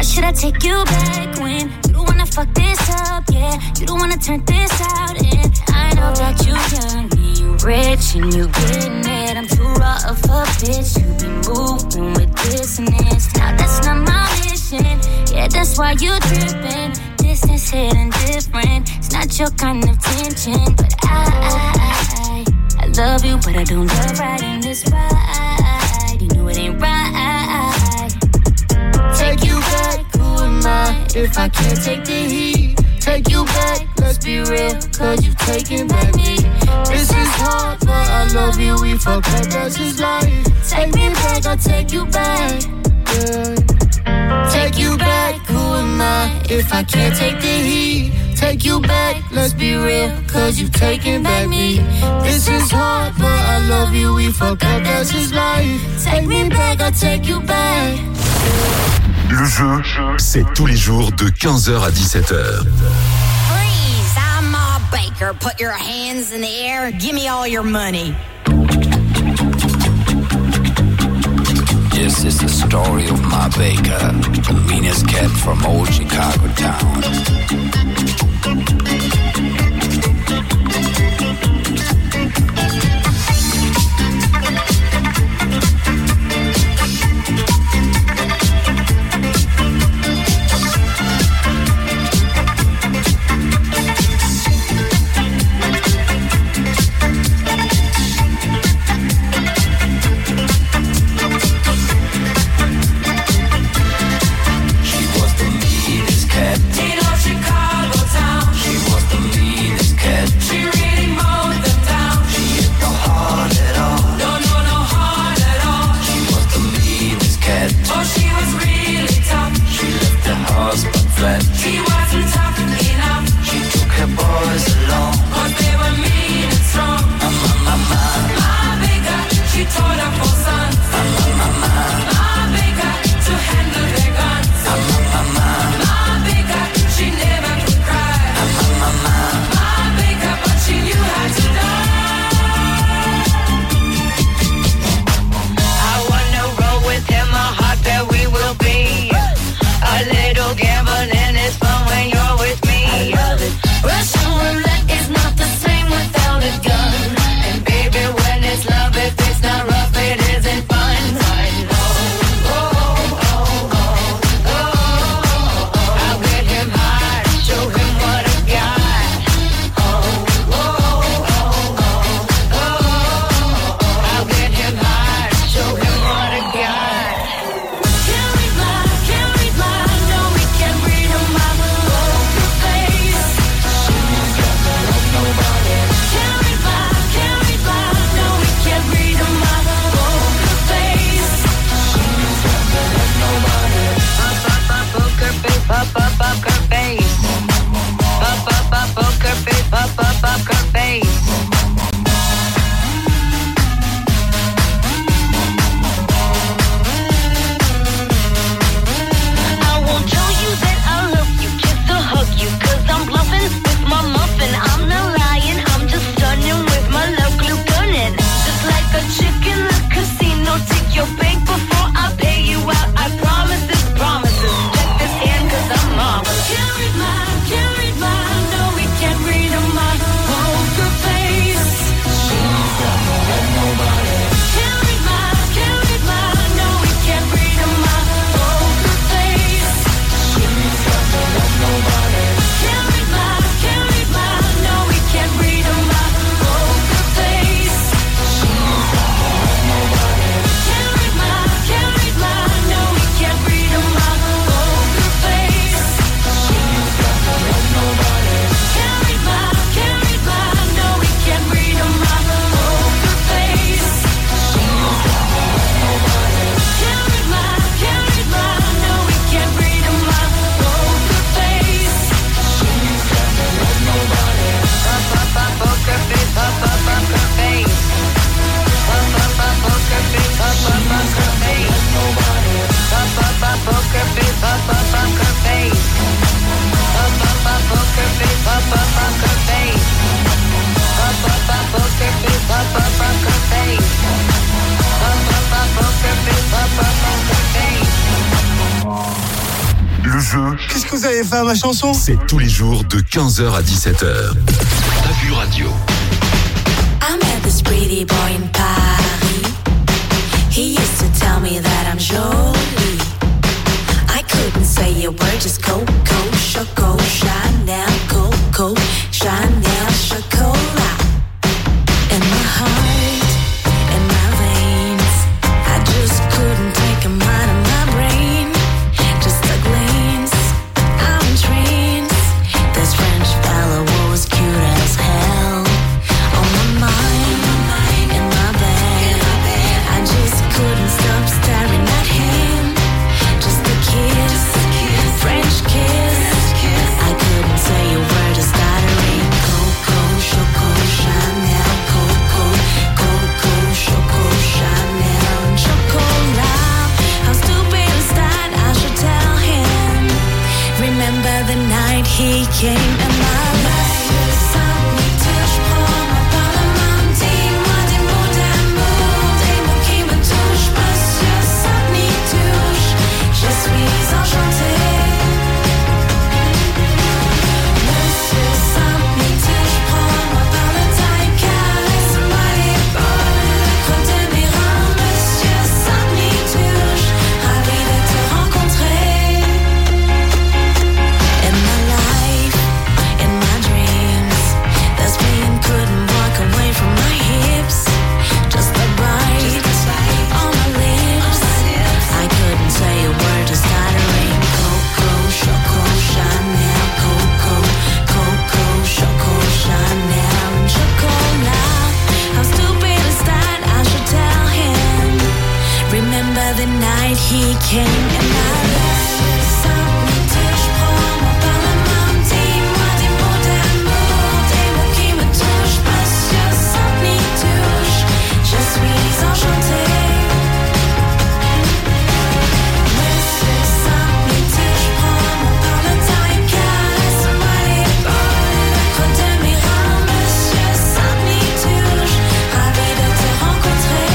should I take you back when you don't wanna fuck this up, yeah? You don't wanna turn this out, and I know that you young, you rich, and you getting it. I'm too raw of a bitch to be moving with dissonance. Now that's not my mission, yeah, that's why you tripping. Distance hitting different, it's not your kind of tension. But I love you, but I don't love riding this ride. You know it ain't right. Take you back, who am I if I can't take the heat? Take you back, let's be real, cause you've taken back me. This is hard, but I love you, we fuck up, that's his life. Take me back, I'll take you back, yeah. Take you back, who am I if I can't take the heat? Take you back, let's be real, cause you've taken back me. This is hard, but I love you, we fuck up, that's his life. Take me back, I'll take you back. Le jeu, c'est tous les jours de 15h à 17h. Freeze, I'm Ma Baker. Put your hands in the air. Give me all your money. This is the story of Ma Baker, the meanest cat from old Chicago town. She wasn't tough enough. She took her boys along, 'cause they were mean and strong. Ma Baker, she taught her four sons. Ma Baker, to handle their guns. Ma Baker, she never could cry. Ma Baker, but she knew how to die. I wanna roll with him, a heart that we will be. A little gambling is fun when you're with me. I love it. Russian roulette is not the same without a gun. And baby, when it's love, if it's not rough, it isn't fun. I'll get him high, show him what I got. I'll get him high, show him what I got. Can't read my, no, we can't read on my poker face. She's got no love, nobody. Can't read my, no, we can't read on my poker face. She's got no love, nobody. Poker face, poker face. Poker face, poker face. I won't tell you that I love you, just to hug you, 'cause I'm bluffing with my muffin. I'm not lying, I'm just stunning with my love glue gunning. Just like a chick in the casino, take your bank before I pay you out. I promise this promises. Check this hand 'cause I'm marvelous. Can't read my, no, we can't read on my poker face. She's got no love, nobody. Can't read my, no, we can't read on my poker face. She's got no love, nobody. Can't read my, no, we can't read on my poker face. She's got no love, nobody. Can't read my, no, we can't read on my poker face. She's got no love, nobody. Can't read my, no, we can't read on my poker face. She's got no love, nobody. Can't read my, no, we can't read on my poker face. She's got no love, nobody. Poker face, poker face. Poker face, poker face. Nobody. Poker face, poker face. Poker face, poker face. Poker face, poker face. Poker face, poker face. Le jeu, Qu'est-ce que vous avez fait à ma chanson? c'est tous les jours de 15h à 17h. T'as vu radio. I met this pretty boy in Paris. He used to tell me that I'm jolie. I couldn't say a word, just Coco, Choco, Chanel, Coco, Chanel, Chocolat. In my heart, in my veins, I just couldn't take him out of my brain. Just a glance, I'm in trance. This French fella was cute as hell. On my mind, in my bed, I just couldn't stop staring at him. Just a kiss, French kiss. I couldn't say a word, just stuttering. Coco, Choco, Chanel, Coco, Coco, Choco, Chanel, Chocolat. How stupid is that? I should tell him. Remember the night he came in my life. The night he came in my life. Something que je prends, moi par la main. Dis-moi des mots d'amour, des mots qui me touchent. Monsieur, ça m'y touche. Je suis enchantée. Monsieur, ça m'y touche. Je prends moi par le temps et caresse-moi l'épaule. Le creux de mes reins. Monsieur, ça m'y touche. Ravi de te rencontrer.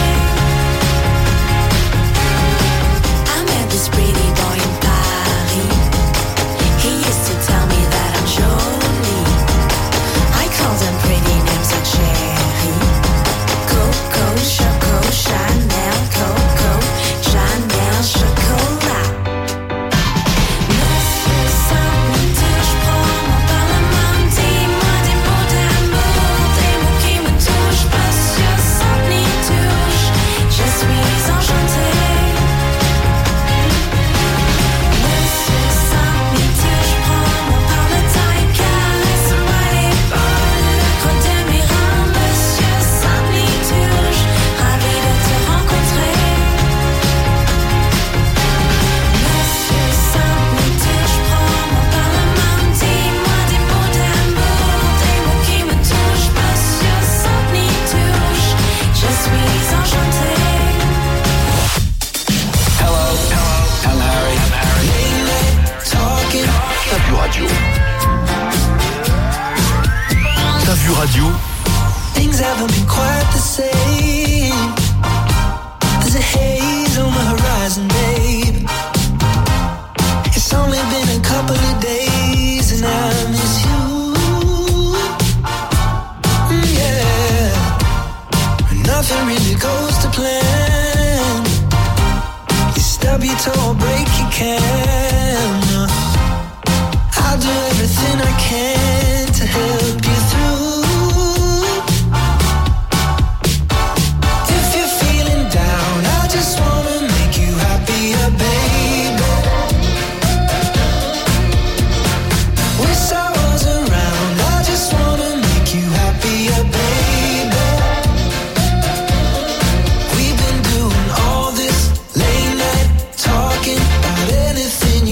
This pretty boy in Paris. He used to tell me that I'm jolie. I call them pretty names like Cherry, Coco, Choco, Chanel, Coco, Chanel, Chocolat. Monsieur, ça me touche, prends-moi par la main. Dis-moi des mots d'amour, des mots qui me touchent. Monsieur, ça m'y touche. Je suis enchantée. Radio. T'as vu radio? Things haven't been quite the same. There's a haze on the horizon, babe. It's only been a couple of days and I miss you. Yeah. Nothing really goes to plan. You stub your toe or break your can. I'll do everything I can to help you through. If you're feeling down, I just wanna make you happier, baby. Wish I was around, I just wanna make you happier, baby. We've been doing all this late night talking about anything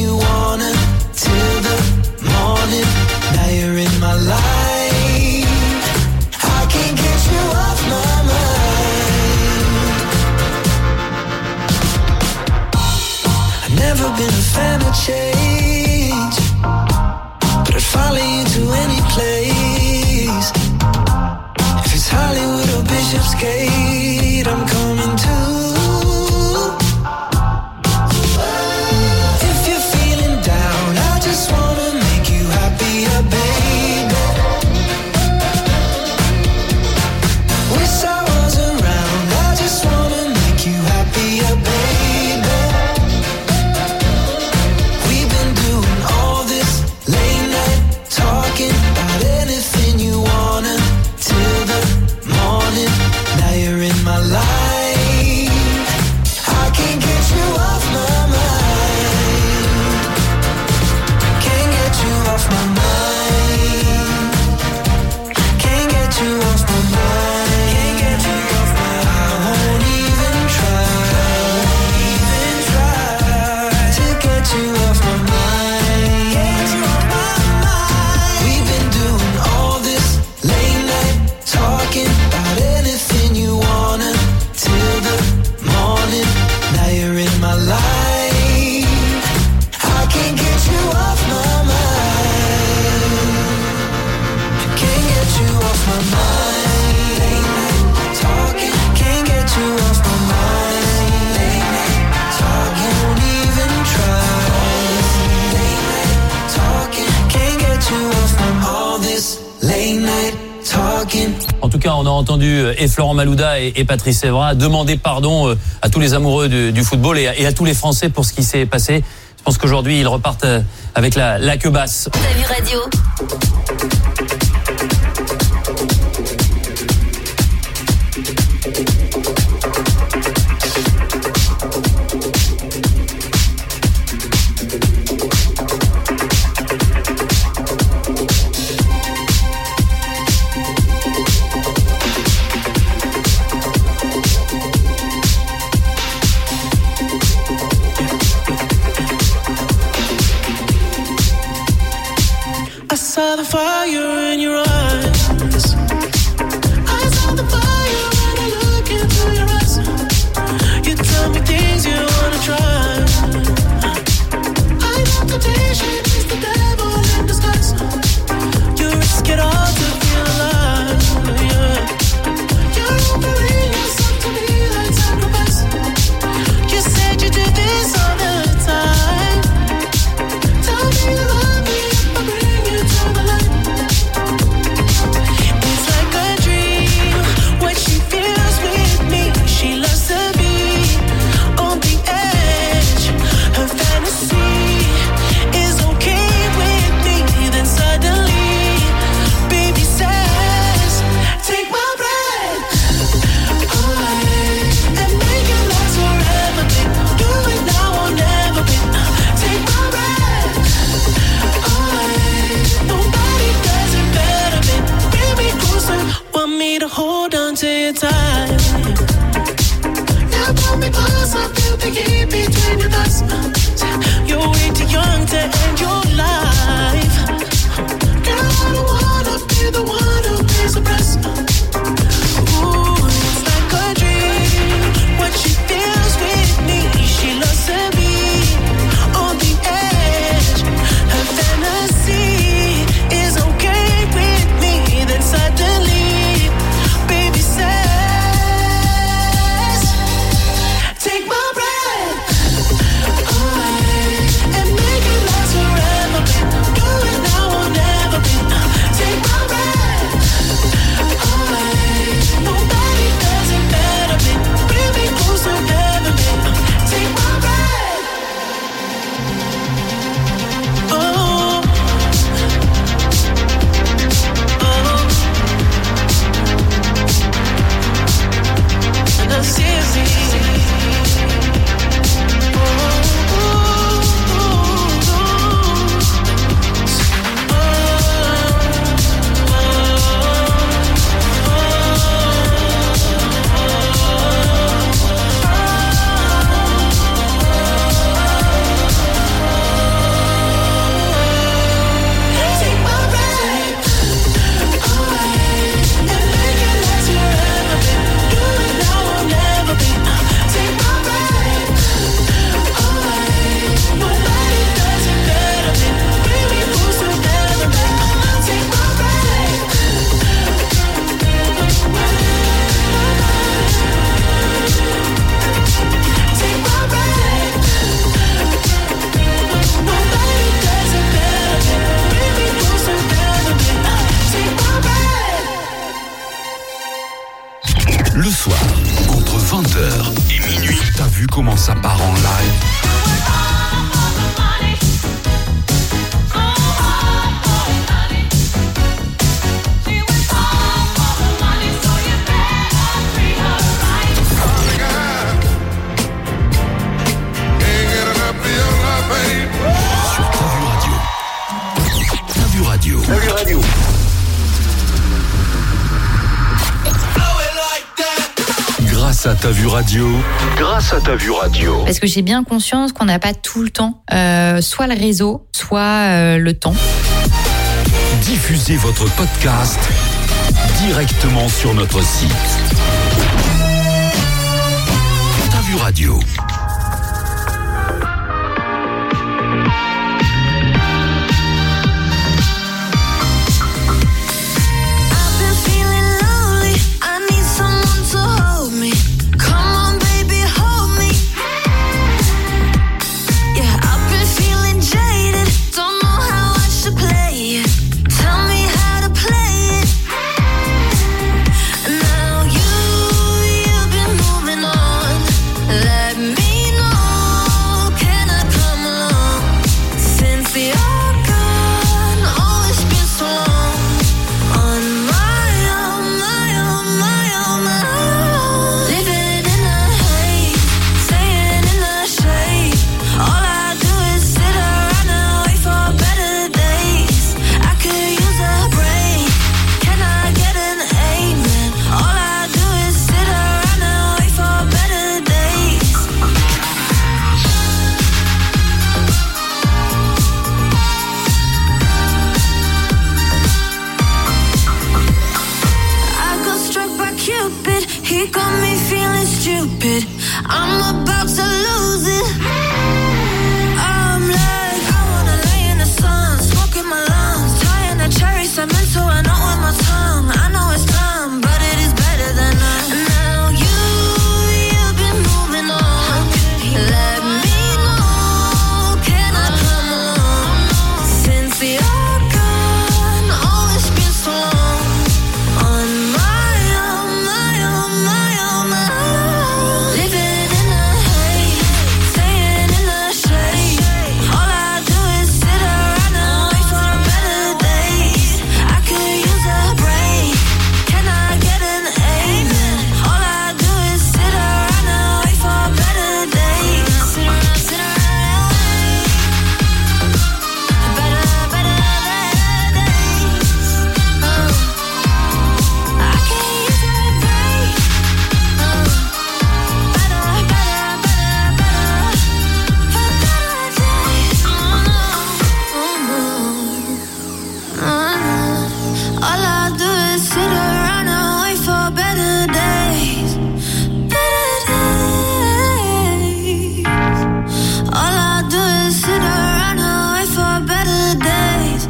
mind. Late night talking, can't get you off my mind. Late night talking, won't even try. Late night talking, can't get you off my all this late night talking. En tout cas, on a entendu et Florent Malouda et Patrice Evra demander pardon à tous les amoureux du football et à tous les Français pour ce qui s'est passé. Je pense qu'aujourd'hui, ils repartent avec la queue basse. T'as vu radio? I saw the fire in your eyes. I saw the fire when I look into your eyes. You tell me things you wanna try. I know temptation is the devil in disguise. You risk it all to feel alive. Yeah. You're offering yourself to me like sacrifice. You said you do this all the time. Tell me you love me if I bring you to the light. It's like a dream, what she feels with me. She loves to be on the edge. Her fantasy is okay with me. Then suddenly, baby says, take my breath away and make it last forever, babe. Do it now or never, babe. Take my breath away. Nobody does it better, babe. Bring me closer, want me to hold on to you tight. Now pull me close, I feel the heat between your thighs. You're way too young to end your life. Girl, I don't wanna be the one who pays the price. Ooh, it's like a dream, what she feels with me. She loves to be on the edge. Her fantasy is okay with me. Then suddenly, baby says, take my breath away and make it last forever, babe. Do it now or never, babe. Take my breath away. Nobody does it better, babe. Bring me closer, never, babe. Take my breath. Oh, and I'm serious. Take my breath away and make it last forever, babe. Do it now or never, babe. Take my breath away. Nobody does it better, babe. Bring me closer, never, babe. Take my breath take my breath. Nobody does it better, babe. Bring me closer, never, babe. Take my breath. Le soir, entre 20h et minuit, t'as vu comment ça part en live? Sur T'as vu radio. T'as vu radio. Grâce à T'as vu radio. Grâce à T'as vu radio. Parce que j'ai bien conscience qu'on n'a pas tout le temps, soit le réseau, soit le temps. Diffusez votre podcast directement sur notre site. T'as vu radio. I've been feeling He got me feeling stupid. I'm about to lose it. I'm like, I wanna lay in the sun, smoking my lungs, tying a cherry cement to a knot with my tongue. I know it's time, but it is better than none. And now you've been moving on. Let me know, can I come on? Since you're gone, oh, it's been so long. On my own, my own, my own, my own. Living in the haze, staying in the shade. All I do is sit around and wait for better days. I could use a break. Can I get an amen? All I do is sit around and wait for better days. Sit around, sit around, better days. I can use a break. Better days. All I do is sit around and wait for better days. Better days. All I do is sit around and wait for better days.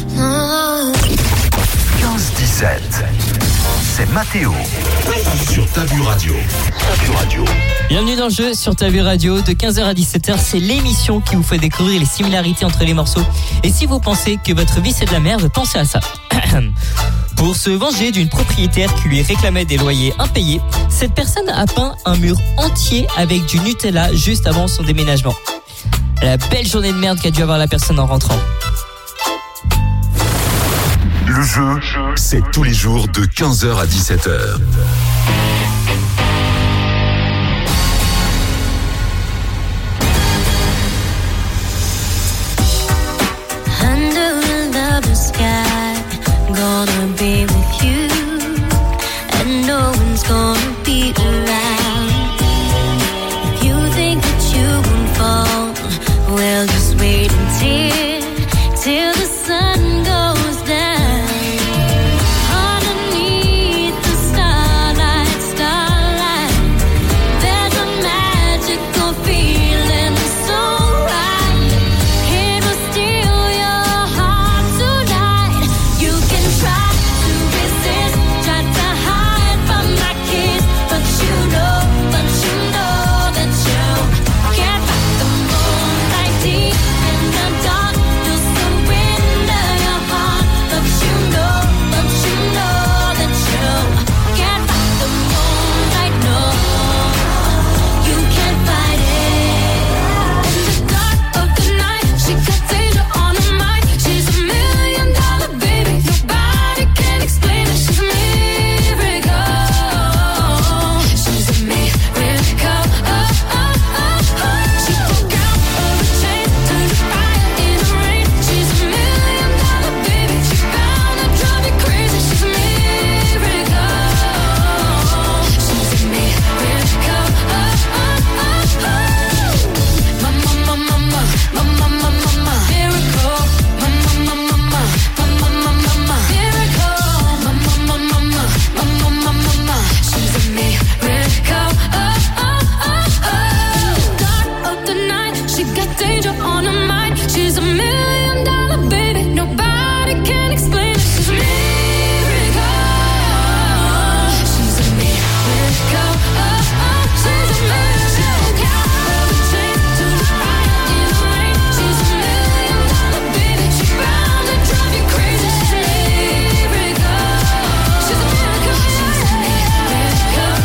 15-17. C'est Mathéo. Sur Ta Vue Radio. Ta Vue Radio. Bienvenue dans le jeu sur Ta Vue Radio. De 15h à 17h, c'est l'émission qui vous fait découvrir les similarités entre les morceaux. Et si vous pensez que votre vie c'est de la merde, pensez à ça. Pour se venger d'une propriétaire qui lui réclamait des loyers impayés, cette personne a peint un mur entier avec du Nutella juste avant son déménagement. La belle journée de merde qu'a dû avoir la personne en rentrant. Le jeu, c'est tous les jours de 15h à 17h. Under the sky, gonna be with you, and no one's gonna be around. If you think that you won't fall, well, just wait till the sun goes down. Underneath the starlight, there's a magical feeling so right. It will steal your heart tonight. You can try to resist, try to hide from my kiss, but you know that you can't fight the moonlight deep in the dark. You'll surrender your heart, but you know that you can't fight the moonlight. No, you can't fight it. In the dark of the night, she got danger on her mind. She's $1 million baby, nobody can explain it. She's a miracle. She's a miracle. She broke out of a chain, turned to fire in the rain. She's $1 million baby, she's bound to drive you crazy. She's a miracle. She's a miracle. Danger on her mind. She's $1 million baby, nobody can explain it. She's a miracle. She's a miracle. She's a miracle. Of a chain to the fire in the rain. She's $1 million baby, she's bound to drive you crazy. She's a miracle. She's a miracle. She's a miracle.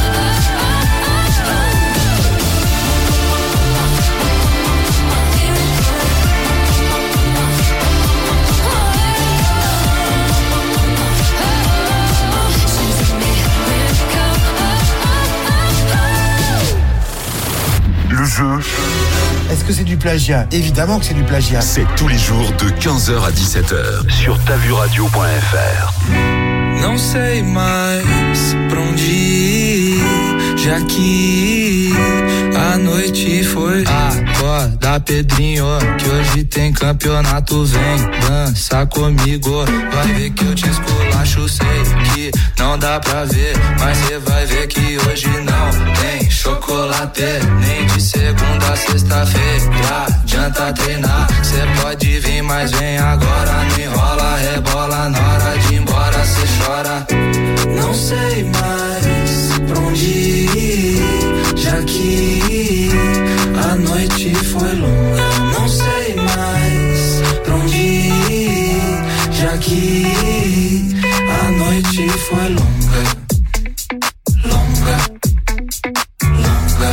Le jeu, Est-ce que c'est du plagiat? Évidemment que c'est du plagiat. c'est tous les jours de 15h à 17h. Sur tavuradio.fr. Não sei mais pra onde ir, já que a noite foi. Acorda da Pedrinho, que hoje tem campeonato, vem dança comigo. Vai ver que eu te esculacho, sei que não dá pra ver, mas cê vai ver que hoje não tem chocolate, nem de segunda a sexta-feira. Adianta treinar, cê pode vir, mas vem agora. Não enrola, rebola, na hora de ir embora cê chora. Não sei mais pra onde ir, já que a noite foi longa. Não sei mais pra onde ir, já que a noite foi longa. Longa, longa.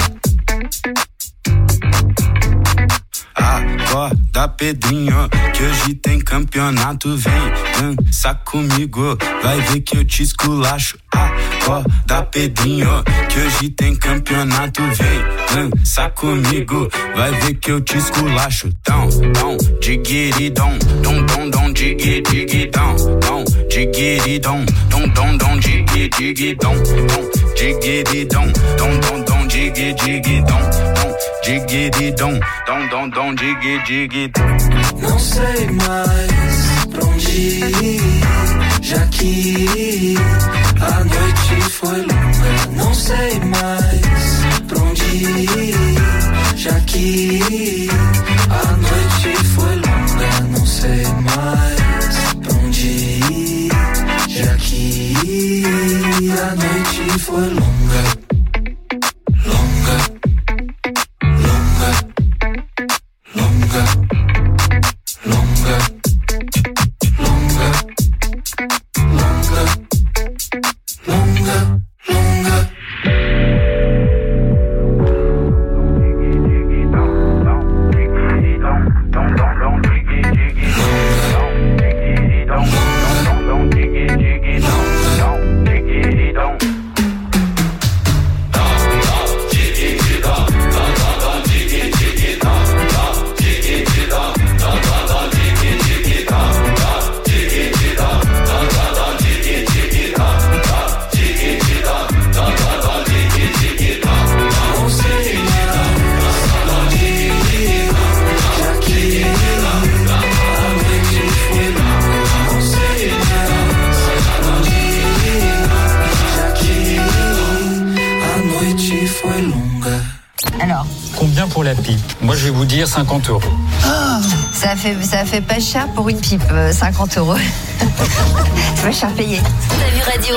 Acorda, Pedrinho, que hoje tem campeonato, vem dança comigo, vai ver que eu te esculacho. Acorda, Pedrinho, que hoje tem campeonato, vem dança comigo, vai ver que eu te esculacho. Dom, dom, digiri, dom, dom, dom, dom, digi, digi, dom, dom, digiri, dom, dom, dom, dom, digi, digi, dom, dom, digiri, dom, dom, dom, dom, digi, digi, dom, dom, digiri, dom, dom, dom, dom, digi, digi. Não sei mais pra onde ir, já que a noite foi longa. Não sei mais pra onde ir, já que a noite foi longa. Não sei mais pra onde ir, já que a noite foi longa. Longa, longa, longa, longa, longa, longa, longa, longa. Alors, combien pour la pipe? Moi, je vais vous dire 50 €. Oh, ça fait pas cher pour une pipe, 50 €. C'est pas cher payé. T'as vu radio?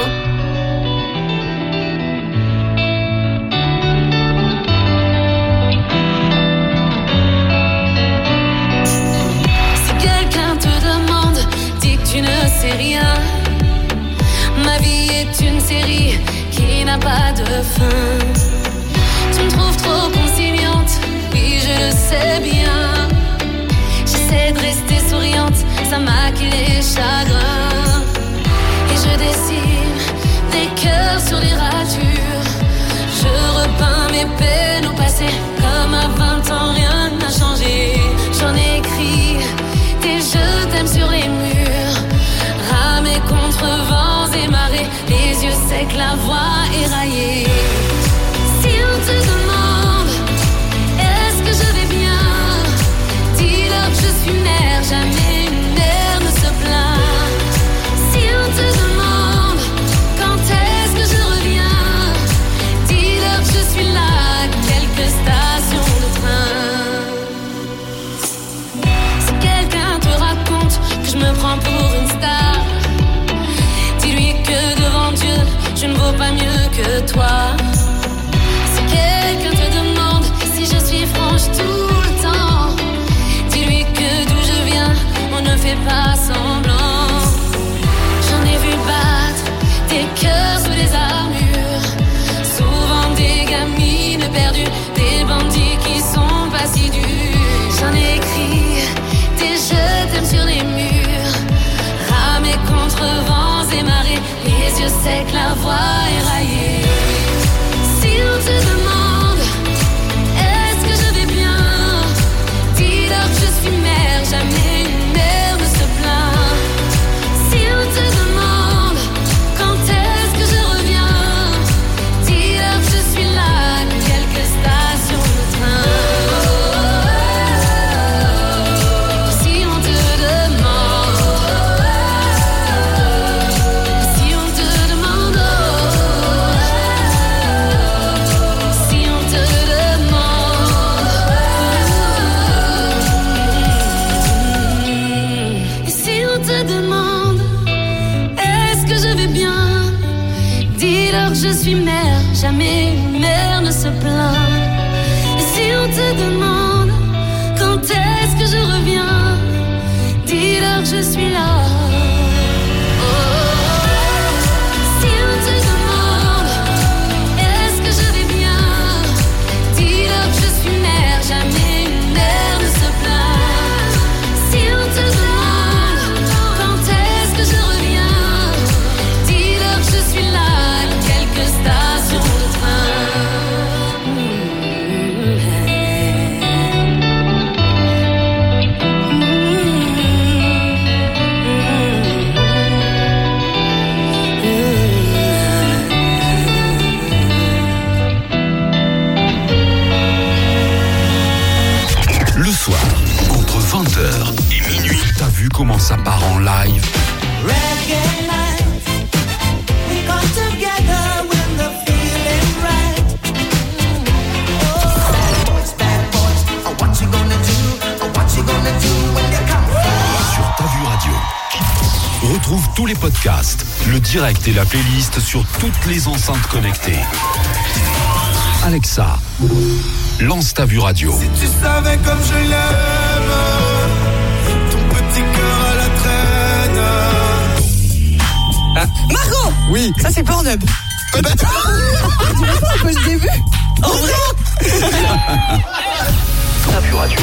Si quelqu'un te demande, dis que tu ne sais rien. Ma vie est une série qui n'a pas de fin. Tu me trouves trop conciliante, oui je le sais bien. J'essaie de rester souriante, ça maquille les chagrins. Et je dessine des cœurs sur les ratures. Je repeins mes peines au passé, comme à 20 ans rien n'a changé. J'en ai écrit des je t'aime sur les murs. Ramé contre vents et marées, les yeux secs, la voix éraillée. Si on te demande, est-ce que je vais bien, dis-leur que je suis mère, jamais une mère ne se plaint. Si on te demande, quand est-ce que je reviens, dis-leur que je suis là, à quelques stations de train. Si quelqu'un te raconte que je me prends pour une star, dis-lui que devant Dieu, je ne vaux pas mieux que toi. Quelqu'un te demande si je suis franche tout le temps, dis-lui que d'où je viens, on ne fait pas semblant. J'en ai vu battre des cœurs sous les armures, souvent des gamines perdues, des bandits qui sont pas si durs. J'en ai écrit des je t'aime sur les murs, ramé contre vents et marées, les yeux secs, la voix éraillée. Si on te demande, est-ce que je vais bien, dis-leur que je suis mère, jamais une mère ne se plaint. Si on te demande, quand est-ce que je reviens, dis-leur que je suis là, à quelques stations de train. se plaint. Et si on te demande quand est-ce que je reviens, dis-leur que je suis là. Si on te demande est-ce que je vais bien, dis-leur que je suis mère, jamais une mère ne se plaint. Si on te demande quand est-ce que je reviens, dis-leur que je suis là, quelques stations de train. Le soir, entre 20h et minuit, t'as vu comment ça part en live? Reggae night, we got together when the feeling right. Oh, it's bad boys. Oh, what you gonna do? Oh, what you gonna do when they come? Sur Ta Vue Radio. Retrouve tous les podcasts, le direct et la playlist sur toutes les enceintes connectées. Alexa, lance Ta Vue Radio. Si tu savais comme je l'aime, ton petit cœur à la traîne. Margot! Oui. Ça, c'est Pornhub. Eh ben, Tu vois pas à cause des vues? En vrai? Ta Vue Radio.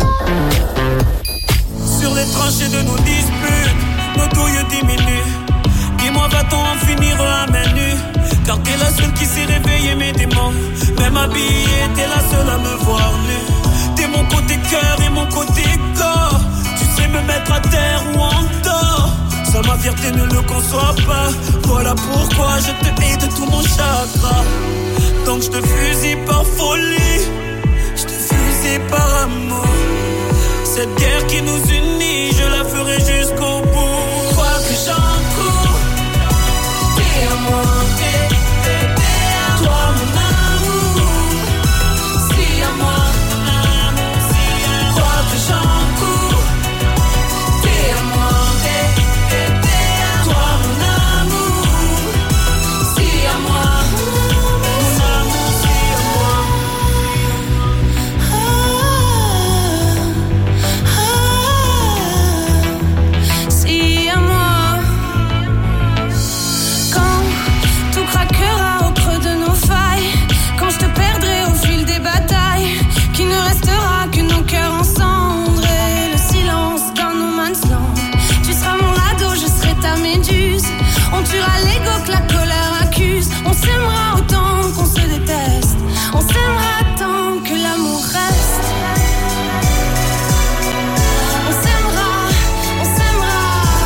Sur les tranchées de nos disputes, nos douilles diminuent. Dis-moi, va-t-on en finir à main nue? Car t'es la seule qui s'est réveillée mes démons. Même habillée, t'es la seule à me voir nue. T'es mon côté cœur et mon côté corps. Tu sais me mettre à terre ou en tort. Ça, ma fierté ne le conçoit pas. Voilà pourquoi je te hais de tout mon chakra. Donc je te fusille par folie, je te fusille par amour. Cette guerre qui nous unit, je la ferai jusqu'au bout. Quoi que j'en cours, t'es à moi, t'es à toi mon amour. Si à moi, mon amour, si à quoi que j'en cours, t'es à moi, t'es à toi mon amour. Si à moi, mon amour, si à moi. Si à moi, quand tout craquera au creux de nos failles, quand je te perdrai au fil des batailles, qu'il ne restera que nos cœurs en cendres et le silence d'un no man's land. Tu seras mon ado, je serai ta méduse. On tuera l'ego que la colère accuse. On s'aimera autant qu'on se déteste. On s'aimera tant que l'amour reste. On s'aimera, on s'aimera.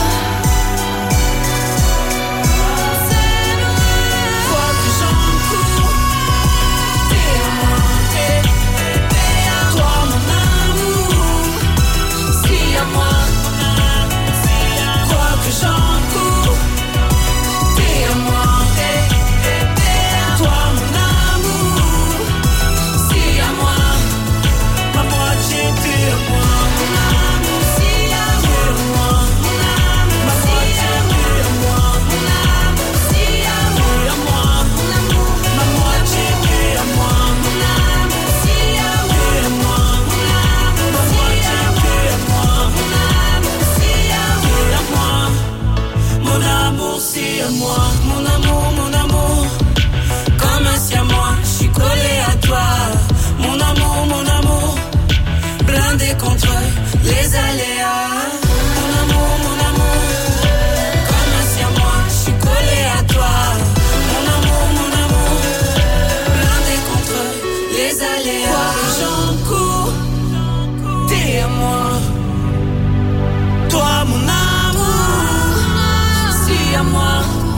Quoi que j'en cours, t'es à moi, t'es à toi mon amour. Si à moi, mon amour, si à quoi que j'en cours, t'es à moi, t'es à toi mon amour. Si à moi, ma moitié t'es à moi, mon amour. Si à moi, mon amour, ma moitié t'es à moi, mon amour. Si à moi, mon amour, ma moitié t'es à moi, mon amour. Si à moi, mon amour, ma moitié t'es à moi, mon amour. Si à moi, mon amour, si à moi, mon amour, mon amour. Comme un siamois, je suis collé à toi, mon amour, blindé contre les aléas. Mon amour, comme un siamois, je suis collé à toi, mon amour, blindé contre les aléas. Quoi que j'en cours, t'es à moi, toi mon amour, si à moi.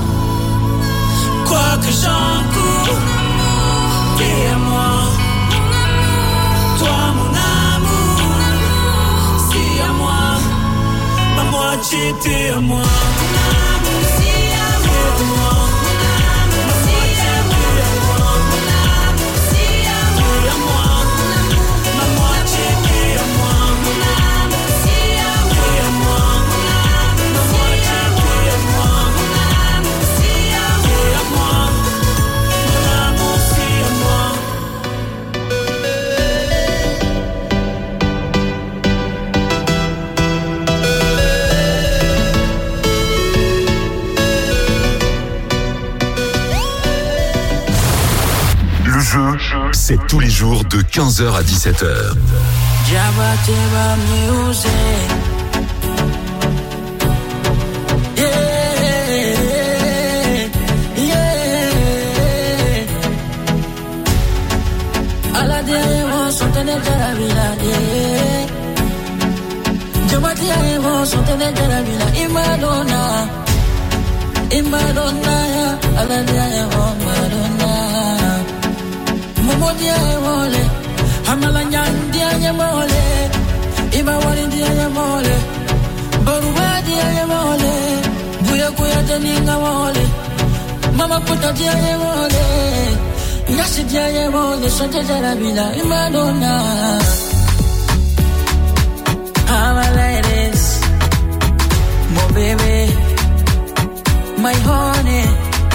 Quoi que j'en cours, t'es à moi, toi mon amour. Si à moi, ma moitié t'es à moi, mon amour. Si à moi, mon amour. Si à moi, mon amour. Si à moi, ma moitié t'es à moi, mon amour. Si à moi, mon amour. Ma moitié t'es à moi, mon amour. Si à moi, mon amour, si à moi. c'est tous les jours de 15h à 17h. Jabba Jabba Music. Mama puta dia mole, yasi dia mole, sonte jarabila, Madonna. I'm a ladies, my baby, my honey.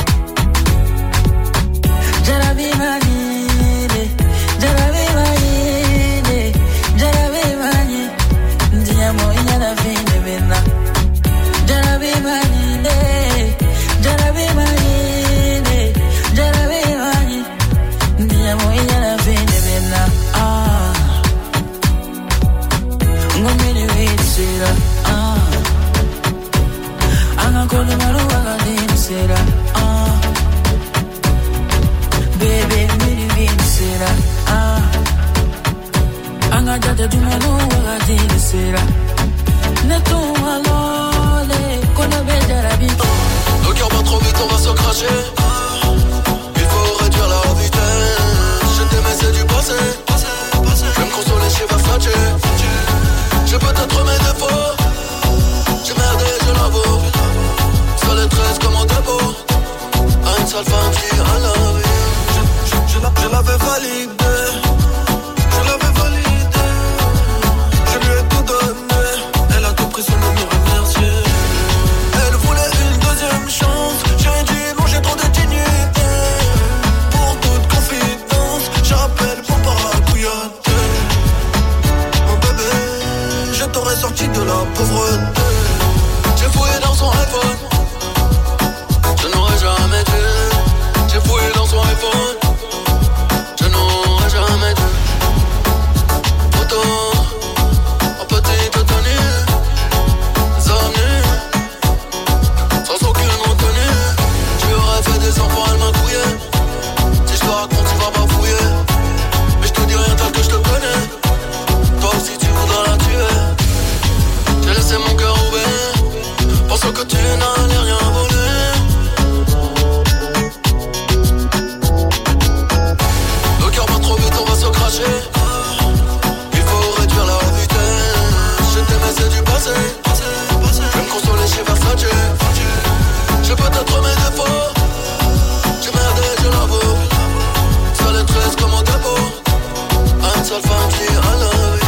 Jarabi mani, jarabi mani, jarabi mani. Diamo inyana fine bena, jarabi mani, jarabi mani. Nos cœurs battent trop vite, on va se cracher. Il faut réduire la vitesse. Je t'aimais, c'est du passé. Je vais me consoler, je vais flatcher. J'ai peut-être mes défauts. J'ai merdé, je l'avoue. Seule et 13 comme au dépôt. À une seule femme qui a la vie. Je l'avais validé. Je l'avais validé. Je lui ai tout donné. Elle a tout pris sans me remercier. Elle voulait une deuxième chance. J'ai dit non, j'ai trop de dignité. Pour toute confidence, j'appelle pour paracouilloter. Mon bébé, je t'aurais sorti de la pauvreté. J'ai fouillé dans son iPhone. Je n'aurais jamais dû. J'ai fouillé dans son iPhone. Je n'aurais jamais dû. Autant, en petite tenue, des amis, sans aucune retenue. Tu aurais fait des enfants, elle m'a couillé. Si je te raconte, tu vas pas fouiller. Mais je te dis rien tel que je te connais. Toi aussi tu voudras la tuer. J'ai laissé mon cœur ouvert, pensant que tu n'allais rien voler. Le cœur bat trop vite, on va se cracher. Il faut réduire la vitesse. Je t'aimais, c'est du passé. Je vais me consoler, je vais flatcher. J'ai peut-être mes défauts. J'ai merdé, je l'avoue. Seule et 13 comme au dépôt. À une seule femme qui a la vie.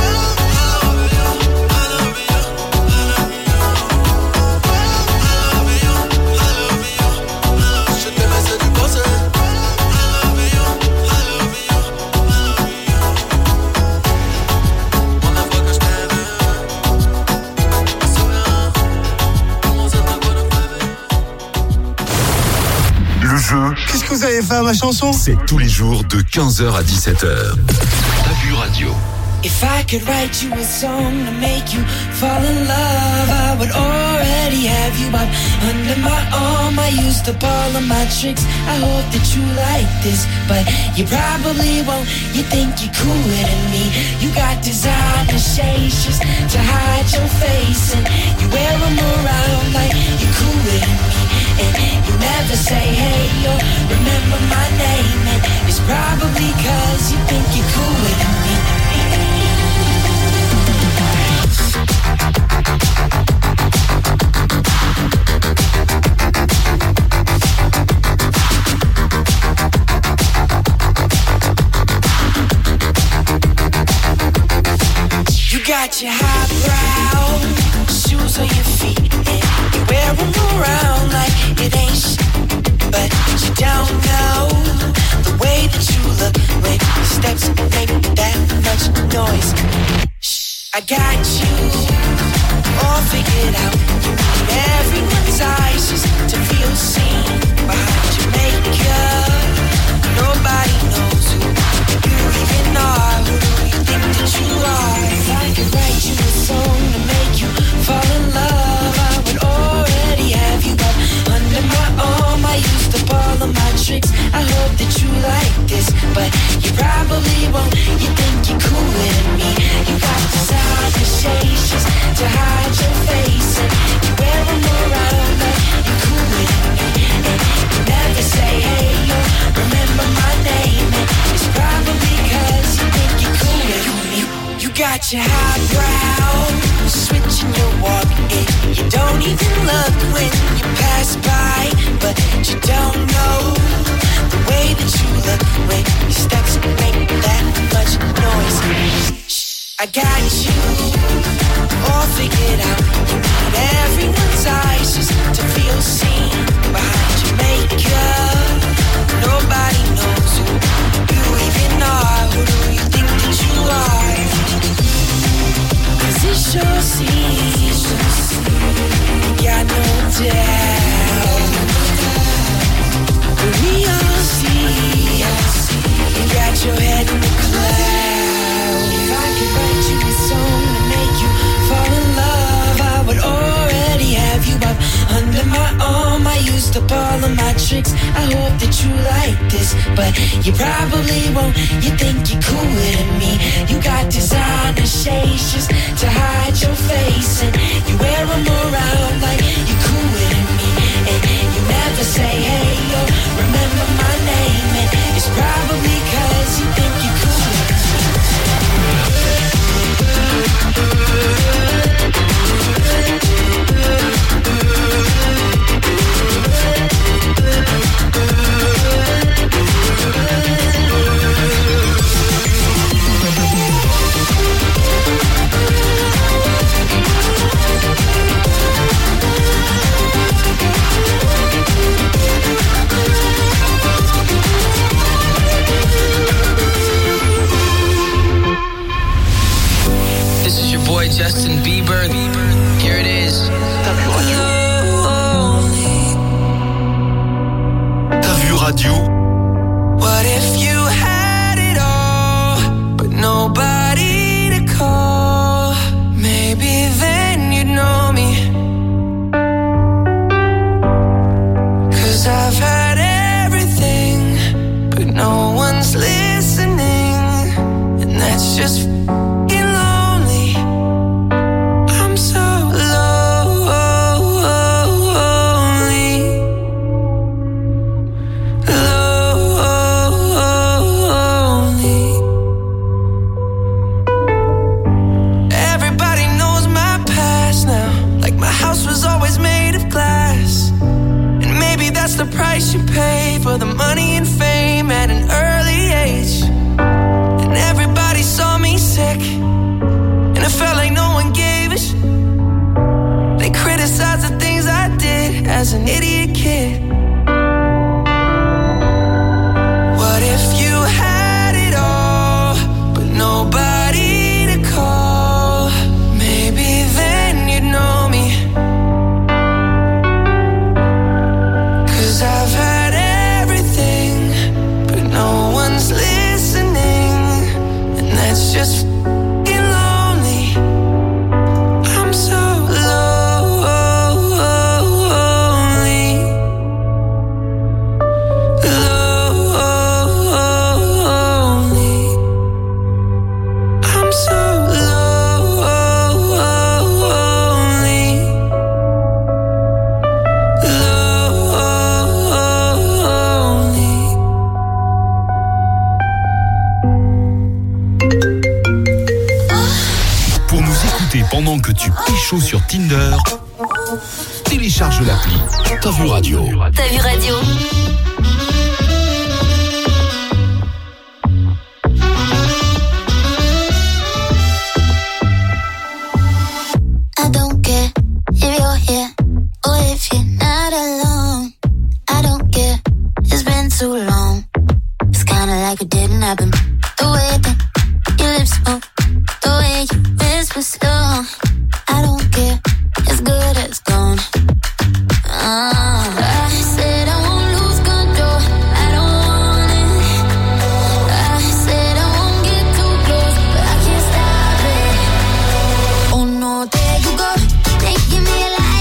Le jeu. Qu'est-ce que vous avez fait à ma chanson? C'est tous les jours de 15h à 17h. Vue Radio. If I could write you a song to make you fall in love, I would already have you up under my arm. I used up all of my tricks. I hope that you like this, but you probably won't. You think you're cooler than me. You got designer shades just to hide your face, and you wear them around like you're cooler than me. And you never say hey or remember my name, and it's probably 'cause you think you're cooler than me. You got your highbrow shoes on your feet, and you wear them around like it ain't shit. But you don't know the way that you look when your steps make that much noise. Shh, I got you all figured out. You need everyone's eyes just to feel seen behind your makeup. Nobody knows who you your highbrow, switching your walk, and you don't even look when you pass by, but you don't know the way that you look when your steps make that much noise. Shh, I got you all figured out. You need everyone's eyes just to feel seen behind your makeup. Nobody knows who you even are. Who do you think that you are? 'Cause it sure seems you got no doubt. But we all see you got your head in the clouds. If I could write you a song to make you fall in love, I would already have you up under my arm. I used up all of my tricks. I hope that you like this, but you probably won't. You think you're cooler than me. You got designer shades just to hide your face, and you wear them around like you're cooler than me. And you never say, hey, yo, remember my name. And it's probably 'cause you think you're cooler than me. This is your boy Justin Bieber. Here it is. T'as vu radio? What if you had it all, but nobody to call? Maybe then you'd know me. 'Cause I've had everything, but no one's listening. And that's just f***ing lonely. I'm so lonely. Lonely. Everybody knows my past now. Like my house was always made of glass. And maybe that's the price you pay for the money and fame at an early age. And everybody saw me sick, and it felt like no one gave a shit. They criticized the things I did as an idiot kid. What if you had it all, but nobody to call? Maybe then you'd know me. 'Cause I've had everything, but no one's listening. And that's just f***ing lonely. I'm so lonely. Lonely. I'm so lonely. Lonely. Pour nous écouter pendant que tu pécho sur Tinder, télécharge l'appli T'as vu radio. T'as vu radio? I don't care if you're here or if you're not alone. I don't care, it's been too long. It's kinda like it didn't happen. The way that your lips move, the way you whisper slow. I don't care, it's good as gone. I said I won't lose control. I don't want it. I said I won't get too close, but I can't stop it. Oh no, there you go, making me alive.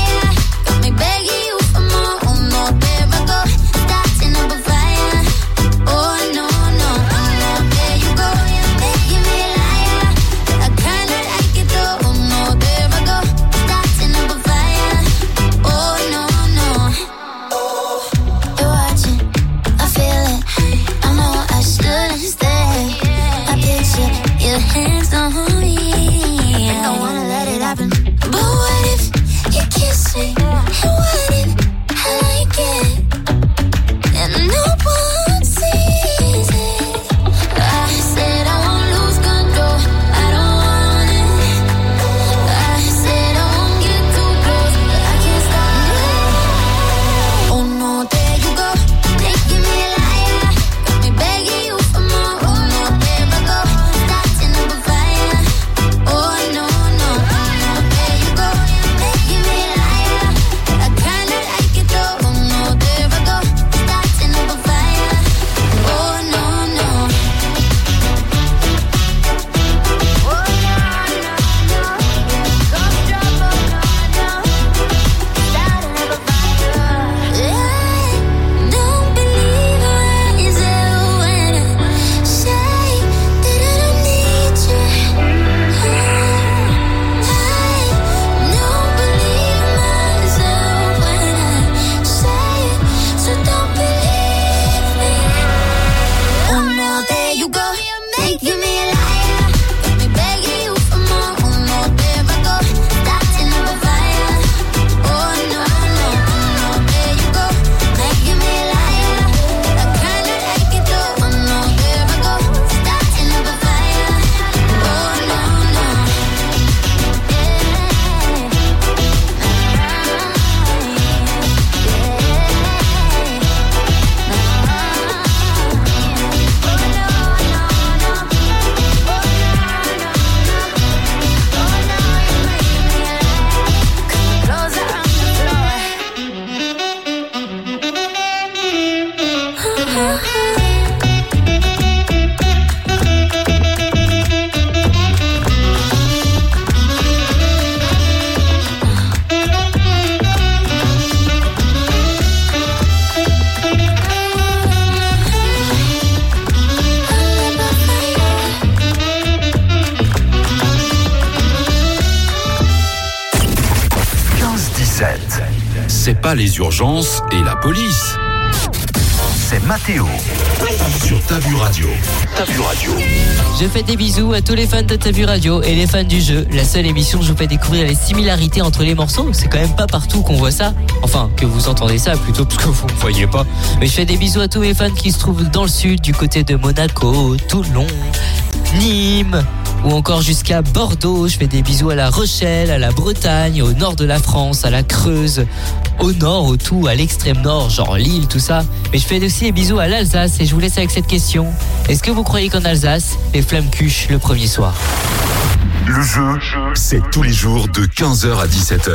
15-17. C'est pas les urgences et la police. C'est Mathéo sur Ta Vue Radio. Ta Vue Radio. Je fais des bisous à tous les fans de Ta Vue Radio et les fans du jeu. La seule émission où je vous fais découvrir les similarités entre les morceaux. C'est quand même pas partout qu'on voit ça. Enfin, que vous entendez ça plutôt, parce que vous ne voyez pas. Mais je fais des bisous à tous mes fans qui se trouvent dans le sud, du côté de Monaco, Toulon, Nîmes, ou encore jusqu'à Bordeaux. Je fais des bisous à La Rochelle, à la Bretagne, au nord de la France, à la Creuse, au nord, au tout, à l'extrême nord, genre Lille, tout ça. Mais je fais aussi des bisous à l'Alsace et je vous laisse avec cette question. Est-ce que vous croyez qu'en Alsace, les flammes cuchent le premier soir? Le jeu, c'est tous les jours de 15h à 17h.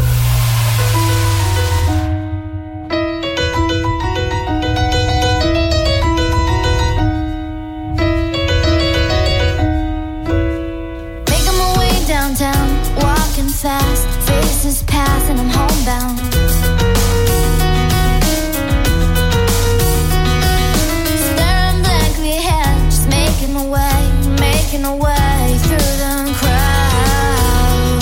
Fast, faces pass and I'm homebound. Staring blankly ahead, just making my way through the crowd.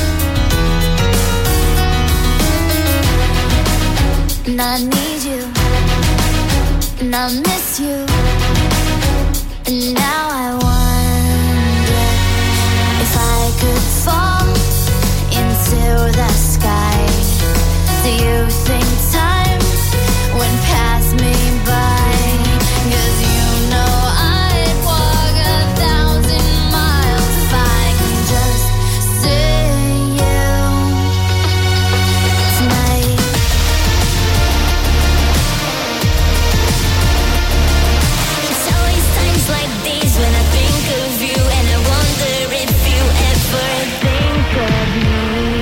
And I need you, and I miss you, and now I wonder if I could fall into the sky. Do you think time went past me by? 'Cause you know I'd walk 1,000 miles if I can just see you tonight. It's always times like these when I think of you, and I wonder if you ever think of me.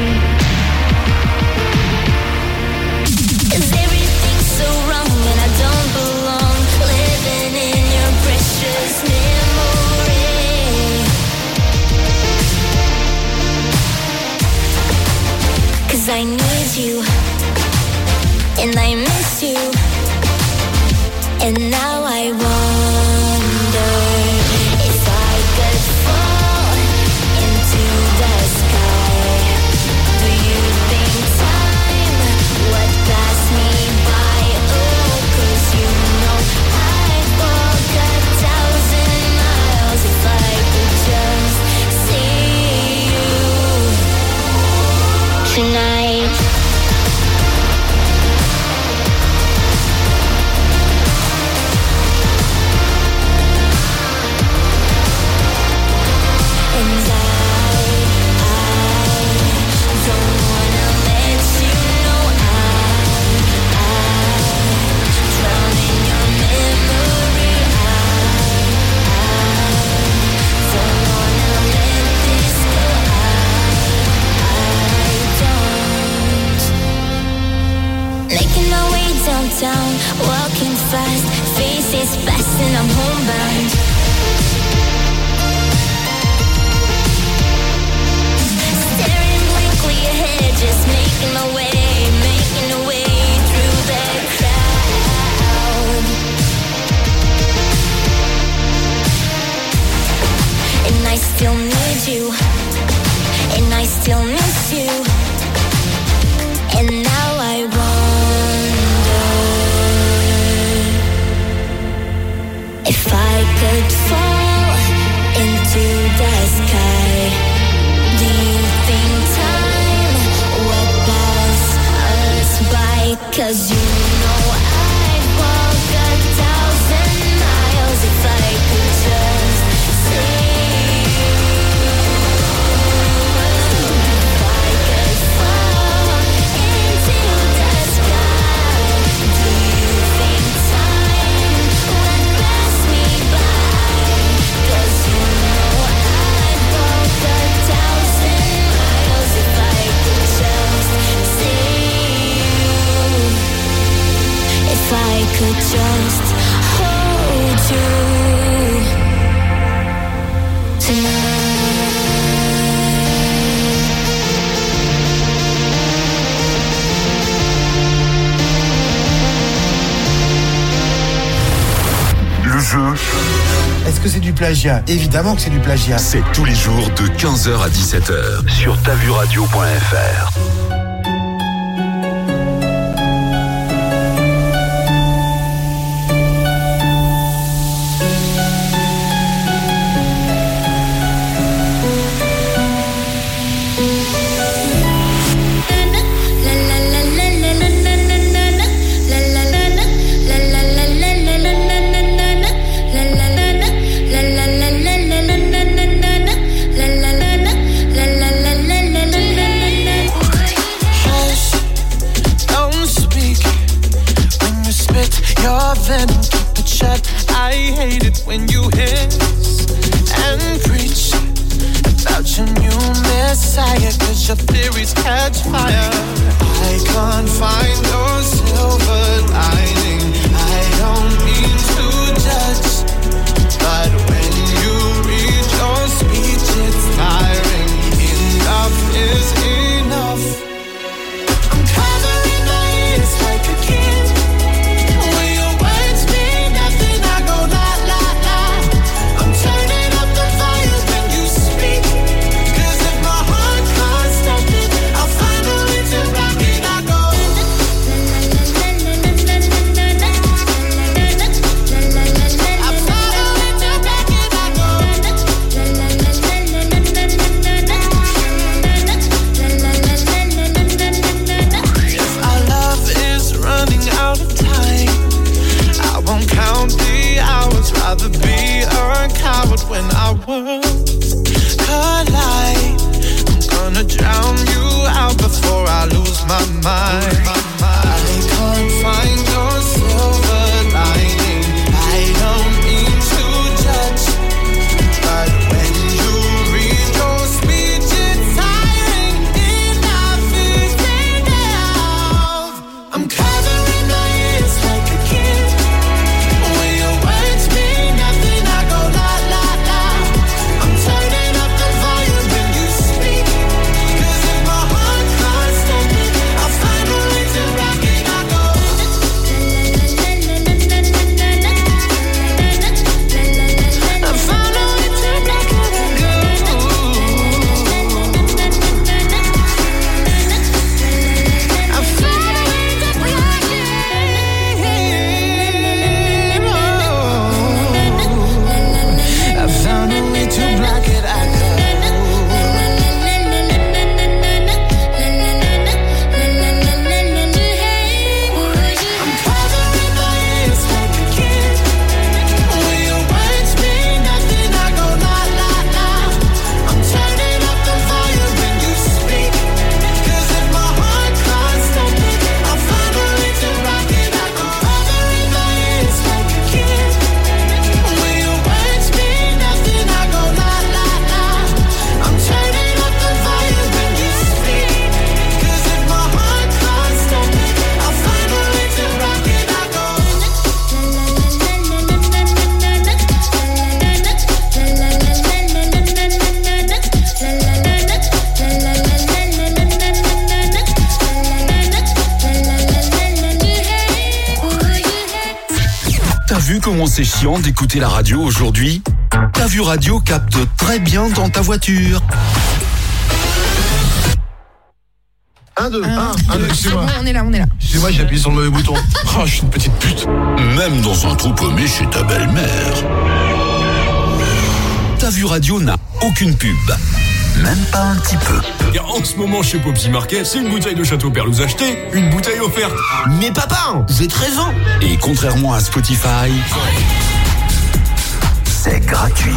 I need you, and I miss you, and now I wonder if I could fall into the sky. Do you think time would pass me by? Oh, 'cause you know I'd walk 1,000 miles if I could just see you tonight. Downtown, walking fast, faces fast and I'm homebound. Staring blankly ahead, just making my way through the crowd. And I still need you, and I still miss you, and now I if I could fall into the sky, do you think time would pass us by? 'Cause you know I'd walk 1,000 miles if I could just see you. If I could fall into the sky, do you think time would pass me by? 'Cause you know I'd walk 1,000 miles if I could just see you. If I could just hold you tonight. Le jeu. Est-ce que c'est du plagiat? Évidemment que c'est du plagiat. C'est tous les jours de 15h à 17h sur tavuradio.fr. catch fire. I can't find your silver lining. I don't mean to judge, but when you read your speech, it's tiring. Enough is enough. I'm covering my ears like a kid. When your words mean nothing, I go la la la. I'm turning up the volume when you speak. 'Cause if my heart can't stop it, I'll find a way to rock it. I go. Rather be a coward when our worlds collide. I'm gonna drown you out before I lose my mind. I can't find your silver lining. I don't mean to judge, but when you read your speech, it's tiring. Enough is enough. I'm covering my ears like a kid. When your words mean nothing, I go la la la. I'm turning up the volume when you speak. 'Cause if my heart can't stop it, I'll find a way to rock it. I go. I found a way to rock it. I go. I found a way to rock it. I found a way to block it. I go. I'm covering my ears like a kid. When your words mean nothing, I go la la la. I'm turning up the volume when you speak. 'Cause if my heart can't stop it, I'll find a way to rock it. I go. Covering my ears like a kid. When your words mean nothing, I go la la la. I'm turning up the volume when you speak. 'Cause if my heart can't stop it, I'll find a way to rock it. I go. T'as vu comment c'est chiant d'écouter la radio aujourd'hui? Ta vue radio capte très bien dans ta voiture. 1, 2, 1, 2, excusez-moi. On est là. Excusez-moi, j'ai appuyé sur le mauvais bouton. Oh, je suis une petite pute. Même dans un trou paumé chez ta belle-mère. Ta vue radio n'a aucune pub. Même pas un petit peu. Et en ce moment chez Popsi Market, c'est une bouteille de Château Perlouse achetée, une bouteille offerte. Mais papa, j'ai 13 ans. Et contrairement à Spotify, c'est gratuit.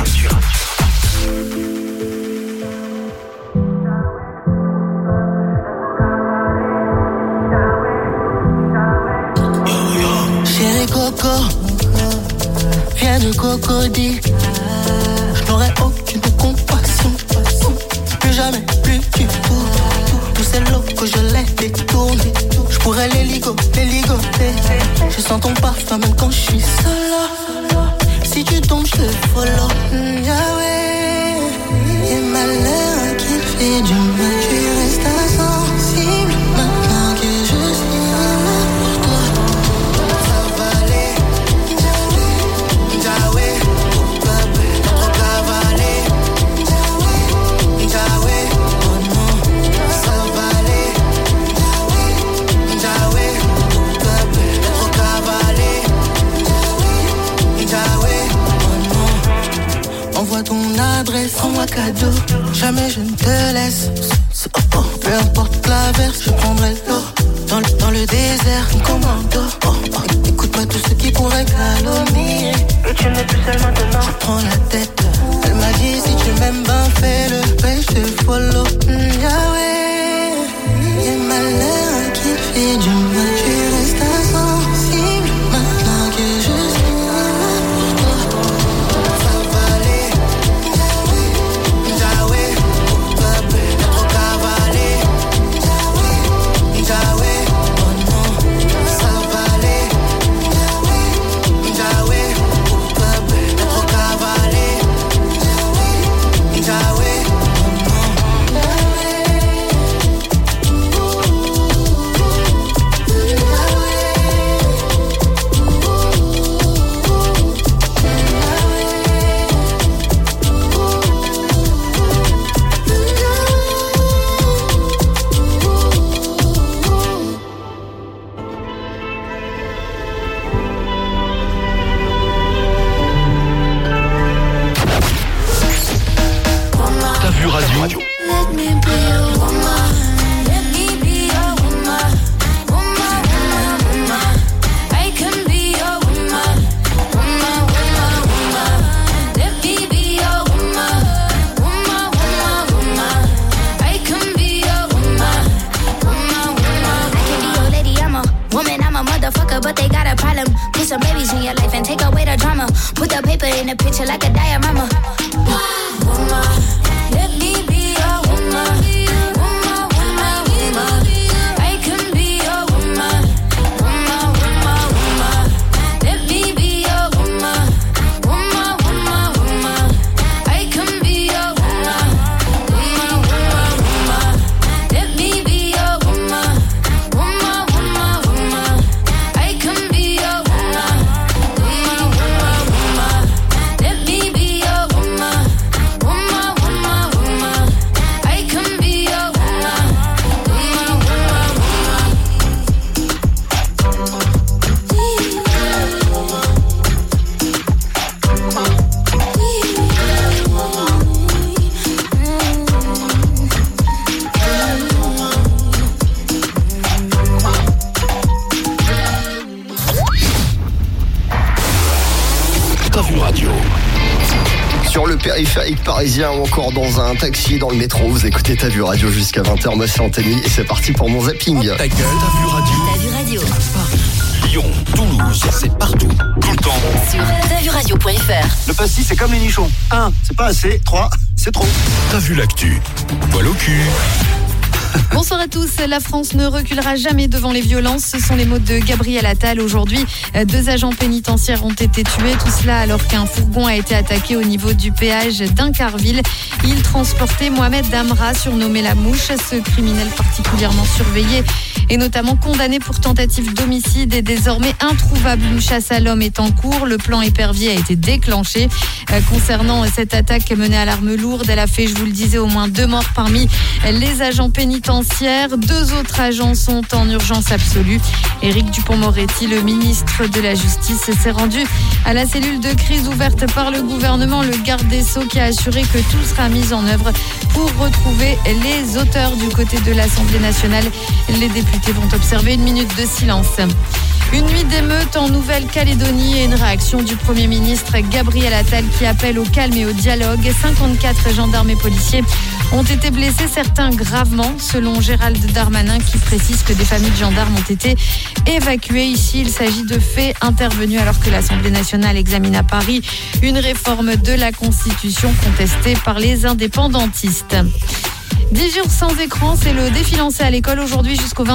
Chérie Coco, viens de Cocody. Je n'aurai aucune compassion, plus jamais, plus du tout. Tous ces lots que je l'ai détourné, je pourrais les ligoter. Je sens ton parfum même quand je suis solo. Si tu tombes, je te follow. Yahweh, et malheur qui fait du mal, tu restes insensible. Maintenant que je suis là pour toi, ça va aller. Yahweh, trop cavalé. Yahweh, oh non, ça va aller. Yahweh, trop cavalé. Yahweh, oh non. Envoie ton adresse, envoie cadeau. Jamais je ne te laisse. Peu importe la verse, je prendrai l'eau. Dans le désert, un commando. Écoute-moi tout ce qui pourrait calomnier. Et tu n'es plus seule maintenant. Je prends la tête. Elle m'a dit si tu m'aimes, ben fais-le. Ouais, je te follow. Yahweh, et malheur qui fait du mal, tu restes insensible. Maintenant que je suis là pour toi, ça va aller. Yahweh, trop cavalé. nigga, but they got a problem. Put some babies in your life and take away the drama. Put the paper in the picture like a diorama. Woman, let me be your woman. Woman, woman, woman. I can be your woman. Woman, woman, woman. Let me be your woman. Woman, woman, woman. I can be your woman. Woman, woman, woman. Let me be your woman. Woman, woman, woman. I can be your woman. Woman, woman, woman. Let me be your woman. Woman, woman, woman. I can be your woman. Woman, woman, woman. T'as vu radio. Sur le périphérique parisien ou encore dans un taxi, dans le métro, vous écoutez T'as vu radio jusqu'à 20h. Moi c'est Anthony et c'est parti pour mon zapping. Ta gueule. T'as vu radio. T'as vu radio. Lyon, Toulouse, c'est partout, tout le temps. Sur t'asvuradio.fr. Le pastis, c'est comme les nichons. 1, c'est pas assez. 3, c'est trop. T'as vu l'actu. Poil au cul. Bonsoir à tous. La France ne reculera jamais devant les violences. Ce sont les mots de Gabriel Attal. Aujourd'hui, 2 agents pénitentiaires ont été tués. Tout cela alors qu'un fourgon a été attaqué au niveau du péage d'Incarville. Il transportait Mohamed Damra, surnommé La Mouche. Ce criminel particulièrement surveillé et notamment condamné pour tentative d'homicide est désormais introuvable. Une chasse à l'homme est en cours. Le plan épervier a été déclenché. Concernant cette attaque menée à l'arme lourde, elle a fait, je vous le disais, au moins 2 morts parmi les agents pénitentiaires. 2 autres agents sont en urgence absolue. Éric Dupond-Moretti, le ministre de la Justice, s'est rendu à la cellule de crise ouverte par le gouvernement. Le garde des Sceaux qui a assuré que tout sera mis en œuvre pour retrouver les auteurs du côté de l'Assemblée nationale. Les députés vont observer 1 minute de silence. Une nuit d'émeute en Nouvelle-Calédonie et une réaction du Premier ministre Gabriel Attal qui appelle au calme et au dialogue. 54 gendarmes et policiers ont été blessés, certains gravement, selon Gérald Darmanin qui précise que des familles de gendarmes ont été évacuées. Ici, il s'agit de faits intervenus alors que l'Assemblée nationale examine à Paris une réforme de la Constitution contestée par les indépendantistes. 10 jours sans écran, c'est le défi lancé à l'école aujourd'hui jusqu'au 20